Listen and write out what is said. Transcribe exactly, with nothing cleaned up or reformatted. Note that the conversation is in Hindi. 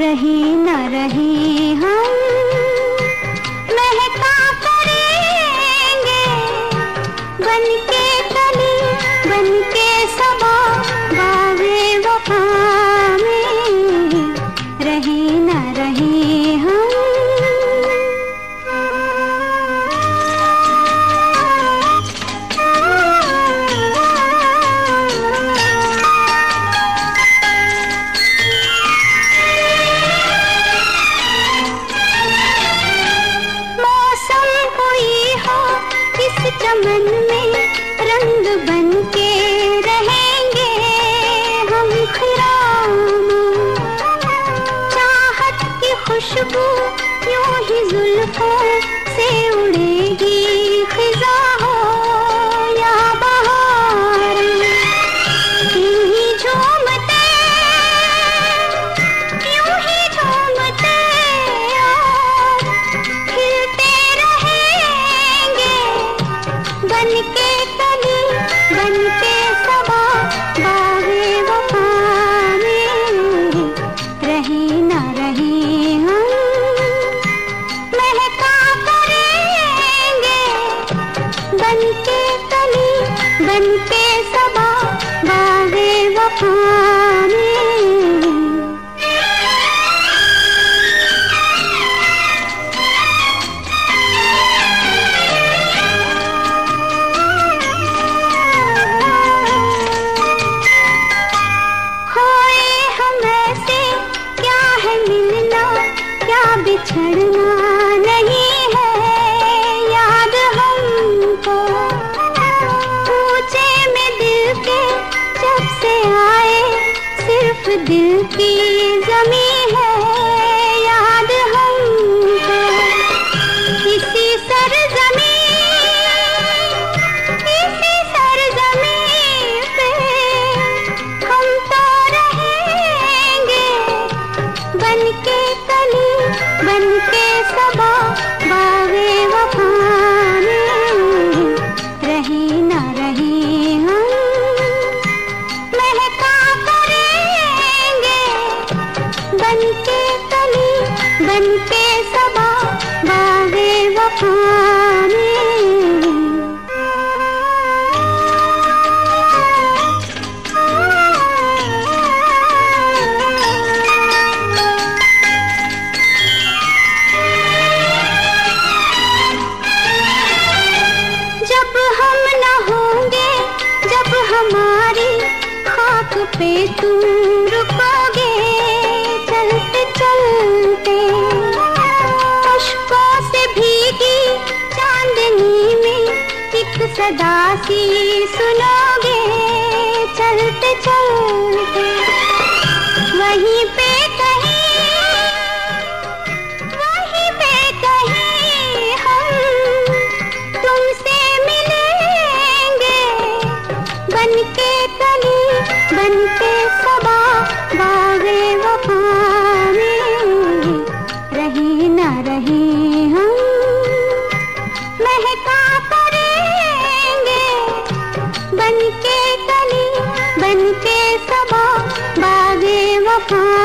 रहे न रहे हम महका करेंगे, बनके कली बनके सबा बागे वफा में रहे न रहे हम। चमन में रंग बनके रहेंगे हम, खिराम चाहत की खुशबू यूं ही जुल्फों से उड़ेगी, खिजा हो या बहार यूं ही झूमते यूं ही झूमते और खिलते रहेंगे, बनके कली बनके सबा बागे वफा में रहे न रहे हम महका करेंगे, बनके कली बनके सबा बागे वफा में। बिछड़ना नहीं है याद हमको, पूछे में दिल के जब से आए सिर्फ दिल की जमी है याद हमको। इसी सरजमी इसी सरजमी पे हम तो रहेंगे, बनके कली बनके सबा बागे वफा में रहे न रहे हम महका करेंगे, बनके कली बनके सबा बागे वफा में। हमारी खाक पे तुम रुकोगे चलते चलते, अश्कों से भीगी चांदनी में एक सदा सी सुनोगे चलते चलते, वहीं पे कहीं वहीं पे कहीं हम तुमसे मिलेंगे, बनके कली बनके सबा बागे वफा में रहे न रहे हम महका करेंगे, बनके कली बनके सबा बागे वफा।